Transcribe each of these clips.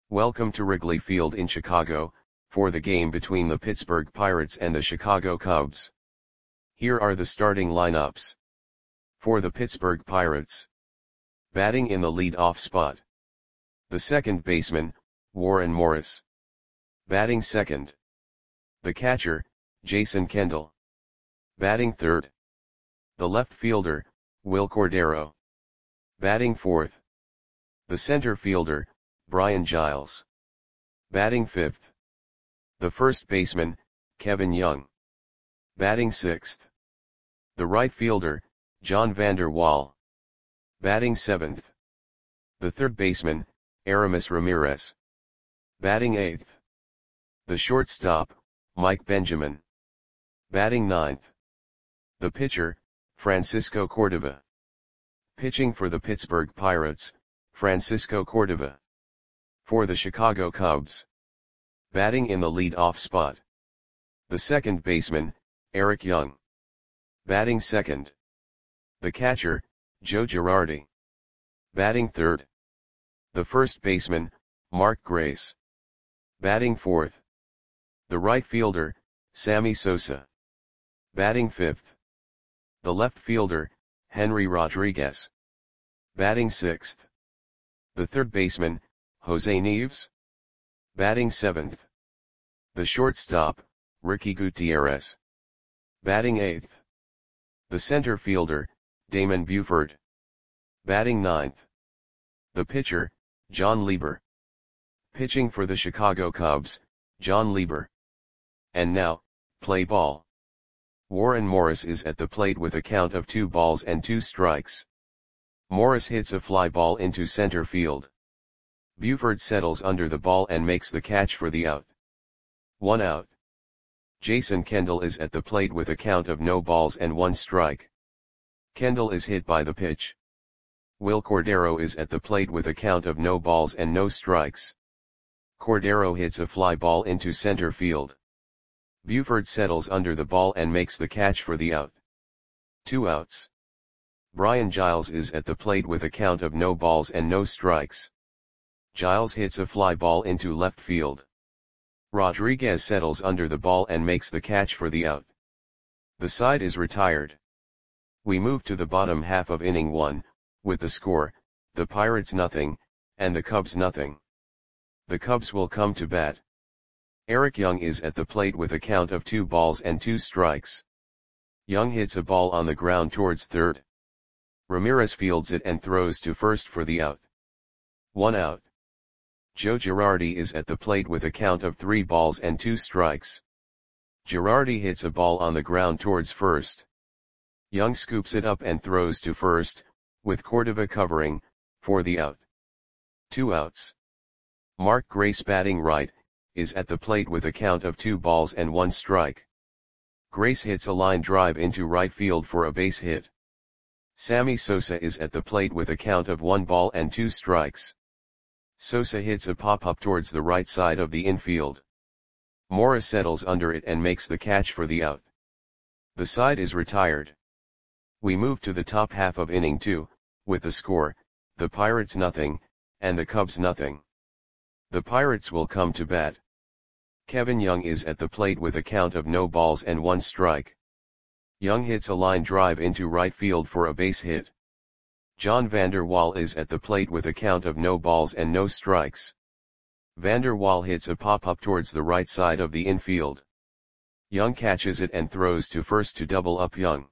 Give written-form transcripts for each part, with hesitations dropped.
Welcome to Wrigley Field in Chicago, for the game between the Pittsburgh Pirates and the Chicago Cubs. Here are the starting lineups. For the Pittsburgh Pirates. Batting in the lead-off spot. The second baseman, Warren Morris. Batting second. The catcher, Jason Kendall. Batting third. The left fielder, Wil Cordero. Batting fourth. The center fielder, Brian Giles. Batting fifth. The first baseman, Kevin Young. Batting sixth. The right fielder, John Vander Wal. Batting seventh. The third baseman, Aramis Ramirez. Batting eighth. The shortstop, Mike Benjamin. Batting ninth. The pitcher, Francisco Cordova. Pitching for the Pittsburgh Pirates, Francisco Cordova. For the Chicago Cubs. Batting in the lead-off spot. The second baseman, Eric Young. Batting second. The catcher, Joe Girardi. Batting third. The first baseman, Mark Grace. Batting fourth. The right fielder, Sammy Sosa. Batting fifth. The left fielder, Henry Rodriguez. Batting sixth. The third baseman, Jose Nieves. Batting seventh. The shortstop, Ricky Gutierrez. Batting eighth. The center fielder, Damon Buford. Batting ninth. The pitcher, John Lieber. Pitching for the Chicago Cubs, John Lieber. And now, play ball. Warren Morris is at the plate with a count of 2 balls and 2 strikes. Morris hits a fly ball into center field. Buford settles under the ball and makes the catch for the out. 1 out. Jason Kendall is at the plate with a count of no balls and 1 strike. Kendall is hit by the pitch. Wil Cordero is at the plate with a count of no balls and no strikes. Cordero hits a fly ball into center field. Buford settles under the ball and makes the catch for the out. 2 outs. Brian Giles is at the plate with a count of no balls and no strikes. Giles hits a fly ball into left field. Rodriguez settles under the ball and makes the catch for the out. The side is retired. We move to the bottom half of inning 1, with the score, the Pirates nothing, and the Cubs nothing. The Cubs will come to bat. Eric Young is at the plate with a count of 2 balls and 2 strikes. Young hits a ball on the ground towards third. Ramirez fields it and throws to first for the out. 1 out. Joe Girardi is at the plate with a count of 3 balls and 2 strikes. Girardi hits a ball on the ground towards first. Young scoops it up and throws to first, with Cordova covering, for the out. 2 outs. Mark Grace batting right, is at the plate with a count of 2 balls and 1 strike. Grace hits a line drive into right field for a base hit. Sammy Sosa is at the plate with a count of 1 ball and 2 strikes. Sosa hits a pop-up towards the right side of the infield. Morris settles under it and makes the catch for the out. The side is retired. We move to the top half of inning 2, with the score, the Pirates nothing, and the Cubs nothing. The Pirates will come to bat. Kevin Young is at the plate with a count of no balls and 1 strike. Young hits a line drive into right field for a base hit. John Vander Wal is at the plate with a count of no balls and no strikes. Vander Wal hits a pop-up towards the right side of the infield. Young catches it and throws to first to double up Young.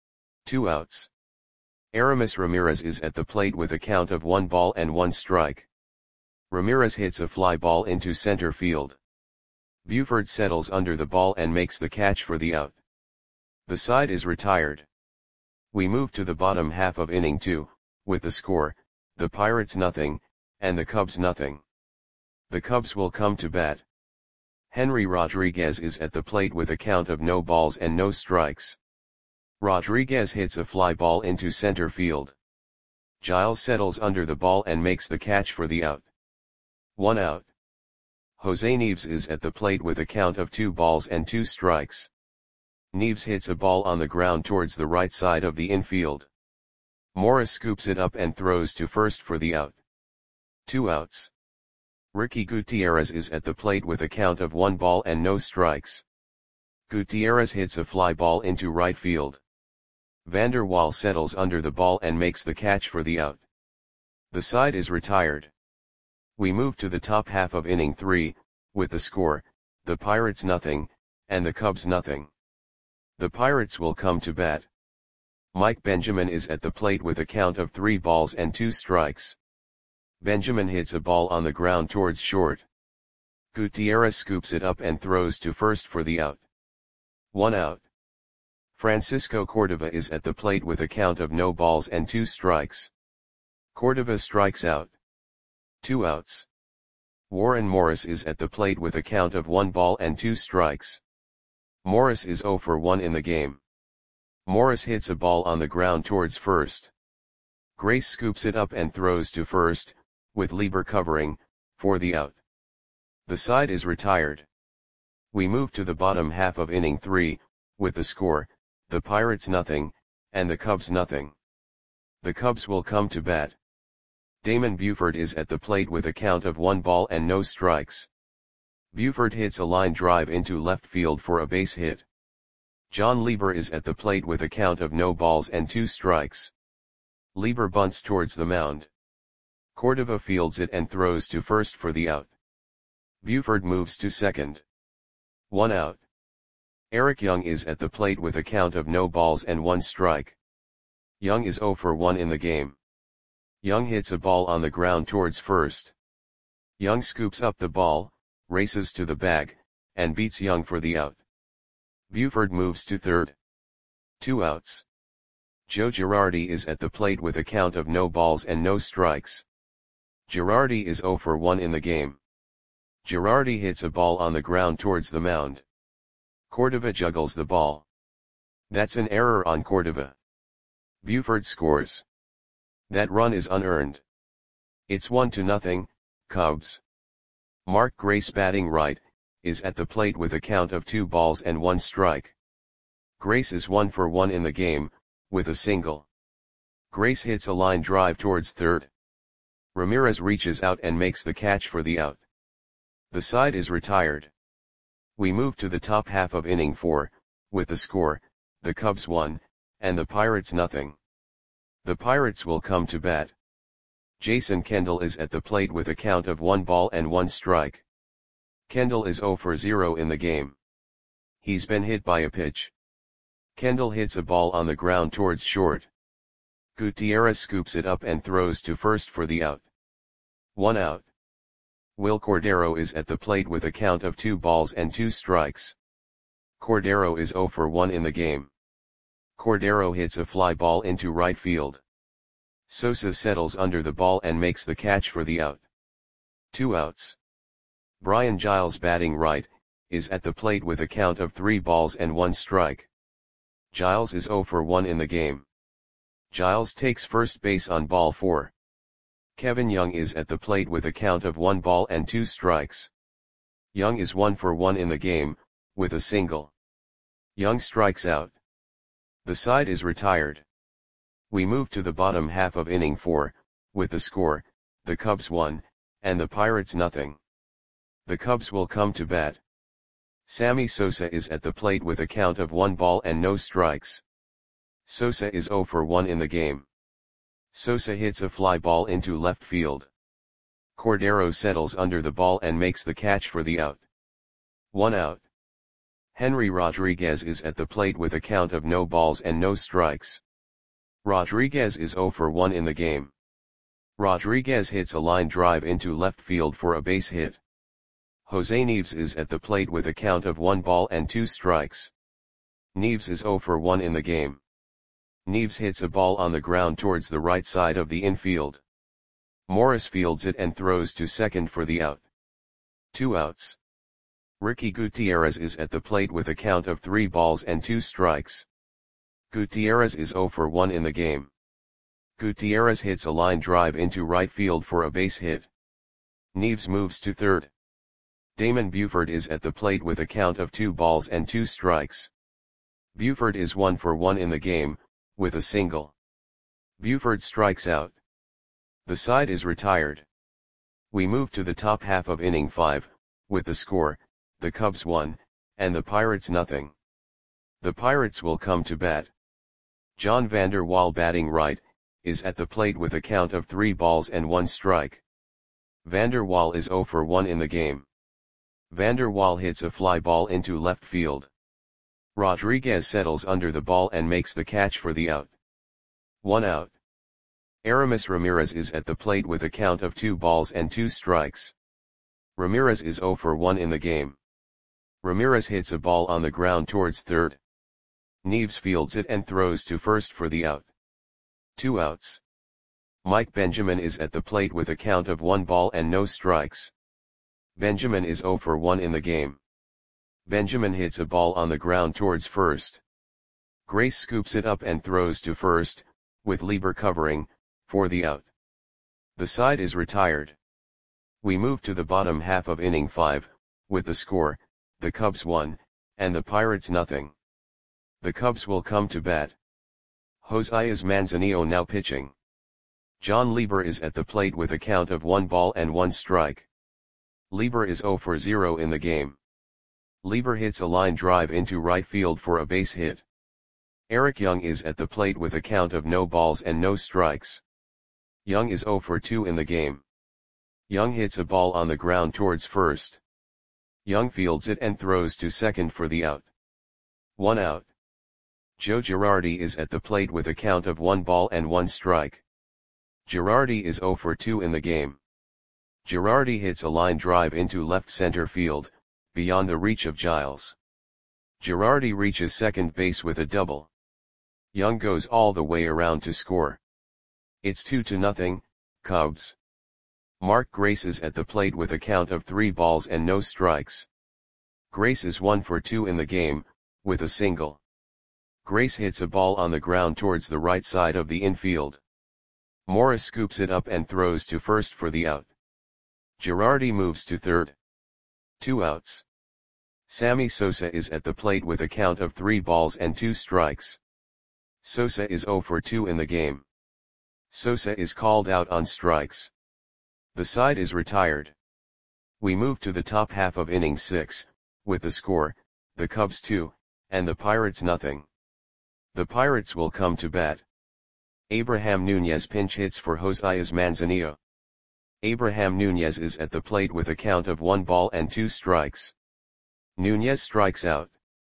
2 outs. Aramis Ramirez is at the plate with a count of 1 ball and 1 strike. Ramirez hits a fly ball into center field. Buford settles under the ball and makes the catch for the out. The side is retired. We move to the bottom half of inning 2, with the score, the Pirates nothing, and the Cubs nothing. The Cubs will come to bat. Henry Rodriguez is at the plate with a count of no balls and no strikes. Rodriguez hits a fly ball into center field. Giles settles under the ball and makes the catch for the out. 1 out. Jose Nieves is at the plate with a count of 2 balls and 2 strikes. Nieves hits a ball on the ground towards the right side of the infield. Morris scoops it up and throws to first for the out. 2 outs. Ricky Gutierrez is at the plate with a count of 1 ball and no strikes. Gutierrez hits a fly ball into right field. Vander Waal settles under the ball and makes the catch for the out. The side is retired. We move to the top half of inning 3, with the score, the Pirates nothing, and the Cubs nothing. The Pirates will come to bat. Mike Benjamin is at the plate with a count of 3 balls and 2 strikes. Benjamin hits a ball on the ground towards short. Gutierrez scoops it up and throws to first for the out. 1 out. Francisco Cordova is at the plate with a count of no balls and 2 strikes. Cordova strikes out. 2 outs. Warren Morris is at the plate with a count of 1 ball and 2 strikes. Morris is 0 for 1 in the game. Morris hits a ball on the ground towards first. Grace scoops it up and throws to first, with Lieber covering, for the out. The side is retired. We move to the bottom half of inning 3, with the score, the Pirates nothing, and the Cubs nothing. The Cubs will come to bat. Damon Buford is at the plate with a count of 1 ball and no strikes. Buford hits a line drive into left field for a base hit. John Lieber is at the plate with a count of no balls and 2 strikes. Lieber bunts towards the mound. Cordova fields it and throws to first for the out. Buford moves to second. 1 out. Eric Young is at the plate with a count of no balls and 1 strike. Young is 0 for 1 in the game. Young hits a ball on the ground towards first. Young scoops up the ball, races to the bag, and beats Young for the out. Buford moves to third. 2 outs. Joe Girardi is at the plate with a count of no balls and no strikes. Girardi is 0 for 1 in the game. Girardi hits a ball on the ground towards the mound. Cordova juggles the ball. That's an error on Cordova. Buford scores. That run is unearned. It's 1-0, Cubs. Mark Grace, batting right, is at the plate with a count of 2 balls and 1 strike. Grace is 1 for 1 in the game, with a single. Grace hits a line drive towards third. Ramirez reaches out and makes the catch for the out. The side is retired. We move to the top half of inning 4, with the score, the Cubs 1, and the Pirates nothing. The Pirates will come to bat. Jason Kendall is at the plate with a count of 1 ball and 1 strike. Kendall is 0 for 0 in the game. He's been hit by a pitch. Kendall hits a ball on the ground towards short. Gutierrez scoops it up and throws to first for the out. 1 out. Will Cordero is at the plate with a count of 2 balls and 2 strikes. Cordero is 0 for 1 in the game. Cordero hits a fly ball into right field. Sosa settles under the ball and makes the catch for the out. 2 outs. Brian Giles, batting right, is at the plate with a count of 3 balls and 1 strike. Giles is 0 for 1 in the game. Giles takes first base on ball 4. Kevin Young is at the plate with a count of 1 ball and 2 strikes. Young is 1 for 1 in the game, with a single. Young strikes out. The side is retired. We move to the bottom half of inning 4, with the score, the Cubs 1, and the Pirates nothing. The Cubs will come to bat. Sammy Sosa is at the plate with a count of 1 ball and no strikes. Sosa is 0 for 1 in the game. Sosa hits a fly ball into left field. Cordero settles under the ball and makes the catch for the out. 1 out. Henry Rodriguez is at the plate with a count of no balls and no strikes. Rodriguez is 0 for 1 in the game. Rodriguez hits a line drive into left field for a base hit. Jose Neves is at the plate with a count of 1 ball and 2 strikes. Neves is 0 for 1 in the game. Neves hits a ball on the ground towards the right side of the infield. Morris fields it and throws to second for the out. 2 outs. Ricky Gutierrez is at the plate with a count of 3 balls and 2 strikes. Gutierrez is 0 for 1 in the game. Gutierrez hits a line drive into right field for a base hit. Neves moves to third. Damon Buford is at the plate with a count of 2 balls and 2 strikes. Buford is 1 for 1 in the game, with a single. Buford strikes out. The side is retired. We move to the top half of inning 5, with the score, the Cubs 1, and the Pirates nothing. The Pirates will come to bat. John Vander Wal, batting right, is at the plate with a count of 3 balls and 1 strike. Vander Wal is 0 for 1 in the game. Vander Wal hits a fly ball into left field. Rodriguez settles under the ball and makes the catch for the out. 1 out. Aramis Ramirez is at the plate with a count of 2 balls and 2 strikes. Ramirez is 0 for 1 in the game. Ramirez hits a ball on the ground towards third. Neves fields it and throws to first for the out. 2 outs. Mike Benjamin is at the plate with a count of 1 ball and no strikes. Benjamin is 0 for 1 in the game. Benjamin hits a ball on the ground towards first. Grace scoops it up and throws to first, with Lieber covering, for the out. The side is retired. We move to the bottom half of inning 5, with the score, the Cubs 1, and the Pirates nothing. The Cubs will come to bat. Josias Manzanillo now pitching. John Lieber is at the plate with a count of 1 ball and 1 strike. Lieber is 0 for 0 in the game. Lieber hits a line drive into right field for a base hit. Eric Young is at the plate with a count of no balls and no strikes. Young is 0 for 2 in the game. Young hits a ball on the ground towards first. Young fields it and throws to second for the out. 1 out. Joe Girardi is at the plate with a count of 1 ball and 1 strike. Girardi is 0 for 2 in the game. Girardi hits a line drive into left center field, beyond the reach of Giles. Girardi reaches second base with a double. Young goes all the way around to score. It's 2-0, Cubs. Mark Grace is at the plate with a count of 3 balls and no strikes. Grace is 1 for 2 in the game, with a single. Grace hits a ball on the ground towards the right side of the infield. Morris scoops it up and throws to first for the out. Girardi moves to third. 2 outs. Sammy Sosa is at the plate with a count of 3 balls and 2 strikes. Sosa is 0 for 2 in the game. Sosa is called out on strikes. The side is retired. We move to the top half of inning 6, with the score, the Cubs 2, and the Pirates nothing. The Pirates will come to bat. Abraham Nunez pinch hits for Josias Manzanillo. Abraham Nunez is at the plate with a count of 1 ball and 2 strikes. Nunez strikes out.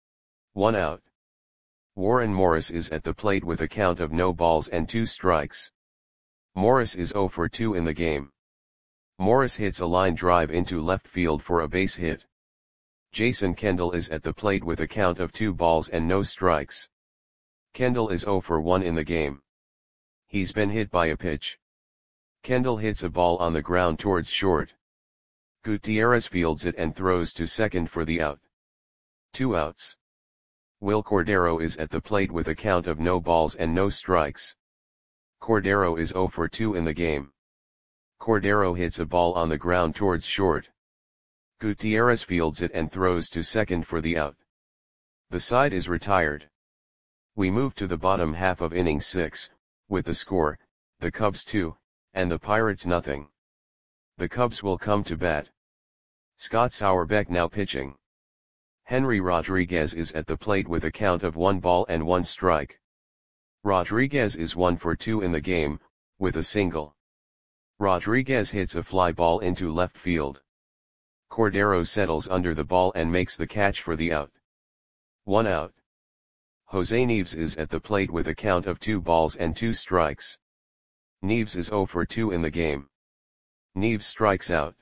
1 out. Warren Morris is at the plate with a count of no balls and 2 strikes. Morris is 0 for 2 in the game. Morris hits a line drive into left field for a base hit. Jason Kendall is at the plate with a count of 2 balls and no strikes. Kendall is 0 for 1 in the game. He's been hit by a pitch. Kendall hits a ball on the ground towards short. Gutierrez fields it and throws to second for the out. 2 outs. Will Cordero is at the plate with a count of no balls and no strikes. Cordero is 0 for 2 in the game. Cordero hits a ball on the ground towards short. Gutierrez fields it and throws to second for the out. The side is retired. We move to the bottom half of inning 6, with the score, the Cubs 2, and the Pirates nothing. The Cubs will come to bat. Scott Sauerbeck now pitching. Henry Rodriguez is at the plate with a count of 1 ball and 1 strike. Rodriguez is 1 for 2 in the game, with a single. Rodriguez hits a fly ball into left field. Cordero settles under the ball and makes the catch for the out. 1 out. Jose Neves is at the plate with a count of 2 balls and 2 strikes. Neves is 0 for 2 in the game. Neves strikes out.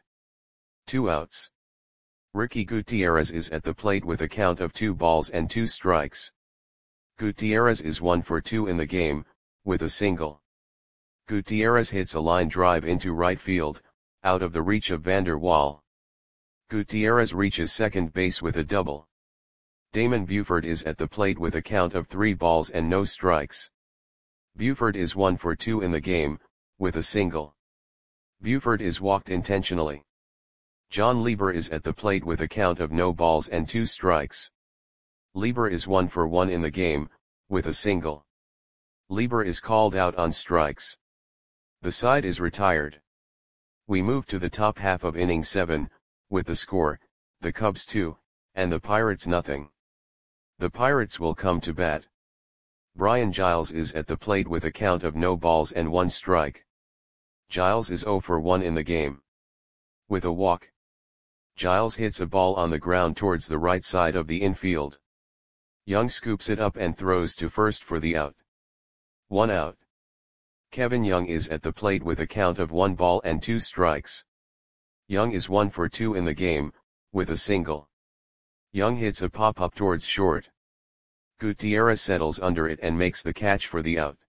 2 outs. Ricky Gutierrez is at the plate with a count of 2 balls and 2 strikes. Gutierrez is 1 for 2 in the game, with a single. Gutierrez hits a line drive into right field, out of the reach of Vander Wal. Gutierrez reaches second base with a double. Damon Buford is at the plate with a count of 3 balls and no strikes. Buford is 1 for 2 in the game, with a single. Buford is walked intentionally. John Lieber is at the plate with a count of no balls and 2 strikes. Lieber is 1 for 1 in the game, with a single. Lieber is called out on strikes. The side is retired. We move to the top half of inning 7, with the score, the Cubs 2, and the Pirates nothing. The Pirates will come to bat. Brian Giles is at the plate with a count of no balls and 1 strike. Giles is 0 for 1 in the game. With a walk, Giles hits a ball on the ground towards the right side of the infield. Young scoops it up and throws to first for the out. 1 out. Kevin Young is at the plate with a count of 1 ball and 2 strikes. Young is 1 for 2 in the game, with a single. Young hits a pop-up towards short. Gutierrez settles under it and makes the catch for the out.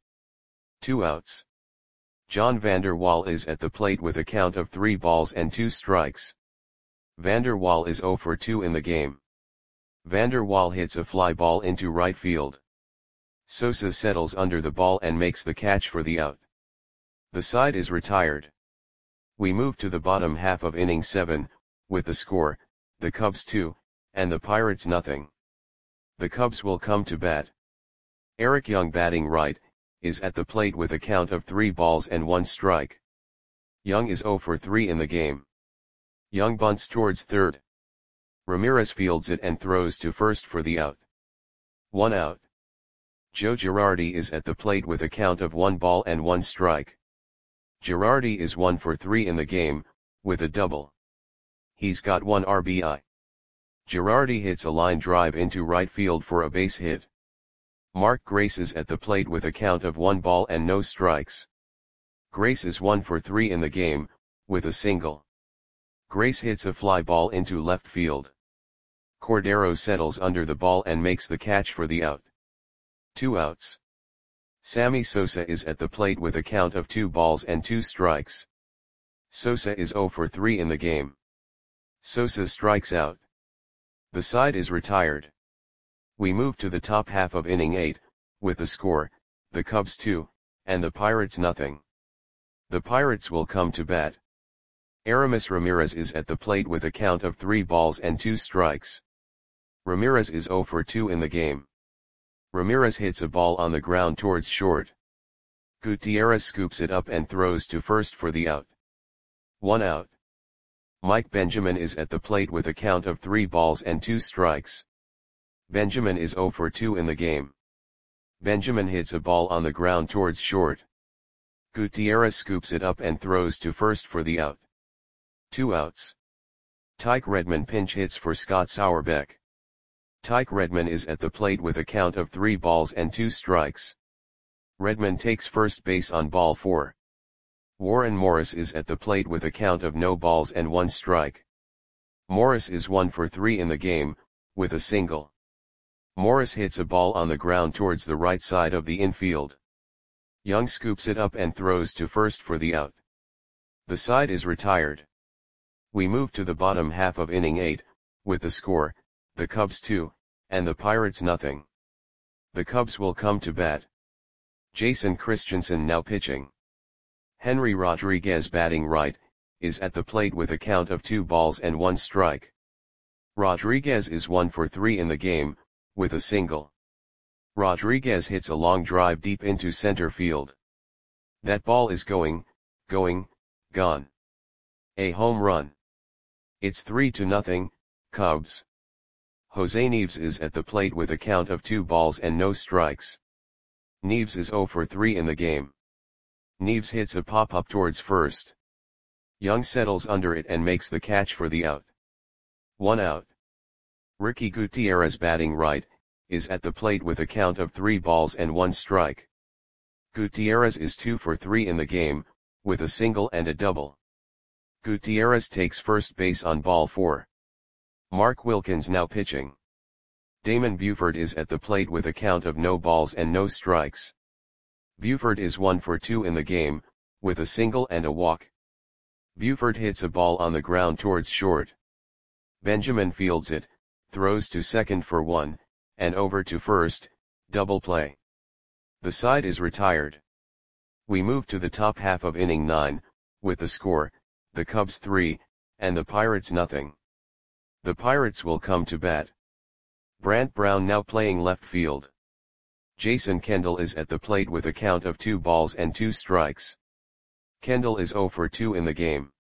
2 outs. John Vander Wal is at the plate with a count of 3 balls and 2 strikes. Vander Wal is 0 for 2 in the game. Vander Wal hits a fly ball into right field. Sosa settles under the ball and makes the catch for the out. The side is retired. We move to the bottom half of inning 7, with the score, the Cubs 2, and the Pirates nothing. The Cubs will come to bat. Eric Young, batting right, is at the plate with a count of 3 balls and 1 strike. Young is 0 for 3 in the game. Young bunts towards third. Ramirez fields it and throws to first for the out. 1 out. Joe Girardi is at the plate with a count of 1 ball and 1 strike. Girardi is 1 for 3 in the game, with a double. He's got 1 RBI. Girardi hits a line drive into right field for a base hit. Mark Grace is at the plate with a count of 1 ball and no strikes. Grace is 1 for 3 in the game, with a single. Grace hits a fly ball into left field. Cordero settles under the ball and makes the catch for the out. 2 outs. Sammy Sosa is at the plate with a count of 2 balls and 2 strikes. Sosa is 0 for 3 in the game. Sosa strikes out. The side is retired. We move to the top half of inning 8, with the score, the Cubs 2, and the Pirates nothing. The Pirates will come to bat. Aramis Ramirez is at the plate with a count of 3 balls and 2 strikes. Ramirez is 0 for 2 in the game. Ramirez hits a ball on the ground towards short. Gutierrez scoops it up and throws to first for the out. 1 out. Mike Benjamin is at the plate with a count of 3 balls and 2 strikes. Benjamin is 0 for 2 in the game. Benjamin hits a ball on the ground towards short. Gutierrez scoops it up and throws to first for the out. 2 outs. Tyke Redman pinch hits for Scott Sauerbeck. Tyke Redman is at the plate with a count of 3 balls and 2 strikes. Redman takes first base on ball 4. Warren Morris is at the plate with a count of no balls and 1 strike. Morris is 1 for 3 in the game, with a single. Morris hits a ball on the ground towards the right side of the infield. Young scoops it up and throws to first for the out. The side is retired. We move to the bottom half of inning 8, with the score, the Cubs 2, and the Pirates nothing. The Cubs will come to bat. Jason Christensen now pitching. Henry Rodriguez, batting right, is at the plate with a count of 2 balls and 1 strike. Rodriguez is 1 for 3 in the game, with a single. Rodriguez hits a long drive deep into center field. That ball is gone. A home run. It's 3-0, Cubs. Jose Neves is at the plate with a count of 2 balls and no strikes. Neves is 0 for 3 in the game. Neves hits a pop-up towards first. Young settles under it and makes the catch for the out. 1 out. Ricky Gutierrez, batting right, is at the plate with a count of 3 balls and 1 strike. Gutierrez is 2 for 3 in the game, with a single and a double. Gutierrez takes first base on ball 4. Mark Wilkins now pitching. Damon Buford is at the plate with a count of no balls and no strikes. Buford is 1 for 2 in the game, with a single and a walk. Buford hits a ball on the ground towards short. Benjamin fields it, throws to second for 1, and over to first, double play. The side is retired. We move to the top half of inning 9, with the score, the Cubs 3, and the Pirates nothing. The Pirates will come to bat. Brant Brown now playing left field. Jason Kendall is at the plate with a count of 2 balls and 2 strikes. Kendall is 0 for 2 in the game.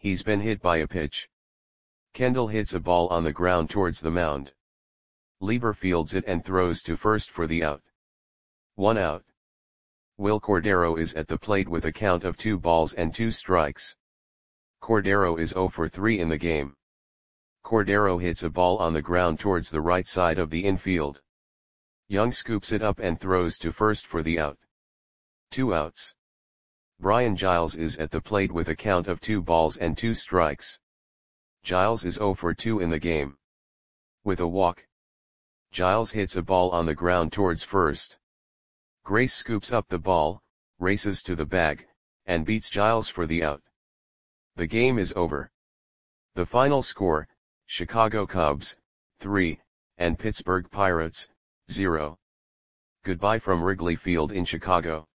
He's been hit by a pitch. Kendall hits a ball on the ground towards the mound. Lieber fields it and throws to first for the out. 1 out. Will Cordero is at the plate with a count of 2 balls and 2 strikes. Cordero is 0 for 3 in the game. Cordero hits a ball on the ground towards the right side of the infield. Young scoops it up and throws to first for the out. 2 outs. Brian Giles is at the plate with a count of 2 balls and 2 strikes. Giles is 0 for 2 in the game. With a walk, Giles hits a ball on the ground towards first. Grace scoops up the ball, races to the bag, and beats Giles for the out. The game is over. The final score, Chicago Cubs, 3, and Pittsburgh Pirates, 0. Goodbye from Wrigley Field in Chicago.